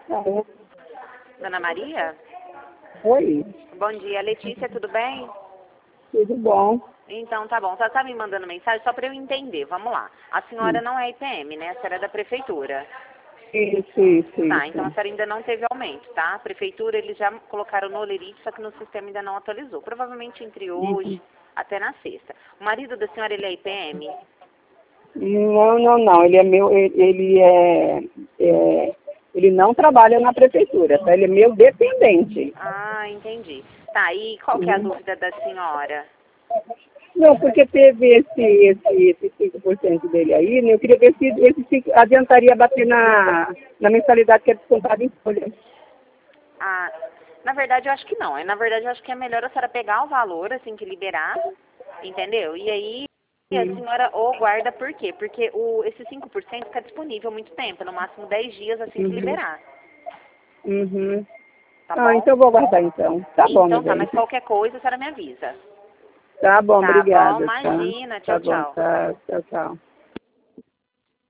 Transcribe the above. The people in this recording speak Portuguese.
Alô? Dona Maria? Oi, Bom dia, Letícia, tudo bem? tudo bom? Então, tá bom. Você tá me mandando mensagem só para eu entender. Vamos lá. A senhora não é IPM, né? A senhora é da prefeitura. Tá, então a Isso. senhora ainda não teve aumento, tá? A prefeitura, eles já colocaram no Olerite, só que no sistema ainda não atualizou. Provavelmente entre hoje até na sexta. O marido da senhora, ele é IPM? Não. Ele é meu, ele não trabalha na prefeitura, tá? Ele é meu dependente. Ah, entendi. Tá, e qual que é a Hum. dúvida da senhora? Não, porque teve esse 5% dele aí, né? Eu queria ver se esse 5 adiantaria bater na mensalidade que é descontada em folha. Ah, na verdade, eu acho que não. Na verdade, eu acho que é melhor a senhora pegar o valor, assim, que liberar, entendeu? E aí a Hum. senhora ou guarda por quê? Porque esse 5% fica disponível há muito tempo, no máximo 10 dias assim que Uhum. liberar, Uhum. tá Ah, bom? então eu vou guardar então. Tá bom, meu Então tá, bem. mas qualquer coisa a senhora me avisa. Tá bom, Tá bom? obrigada, tá? Imagina. Tá Tchau, bom, tchau. tá. Tchau, tchau.